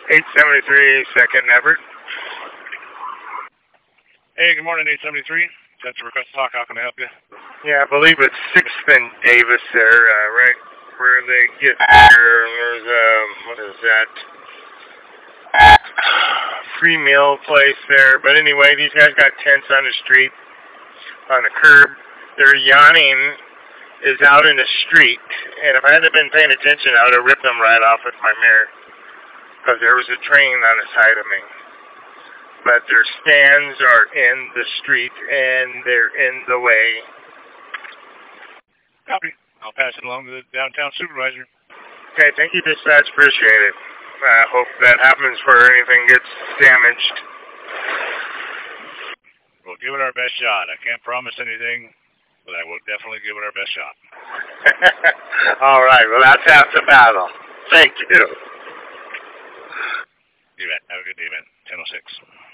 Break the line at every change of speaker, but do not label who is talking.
873, second Everett.
Hey, good morning, 873. That's a request to talk. How can I help you?
Yeah, I believe it's 6th and Davis there, right where they get there. There's, what is that? Free meal place there. But anyway, these guys got tents on the street, on the curb. Their yawning is out in the street. And if I hadn't been paying attention, I would have ripped them right off with my mirror. Because there was a train on the side of me. But their stands are in the street, and they're in the way.
Copy. I'll pass it along to the downtown supervisor.
Okay, thank you, dispatch. Appreciate it. I hope that happens where anything gets damaged.
We'll give it our best shot. I can't promise anything, but I will definitely give it our best shot.
All right, well, that's half the battle. Thank you.
You bet. Have a good day, man. 10:06.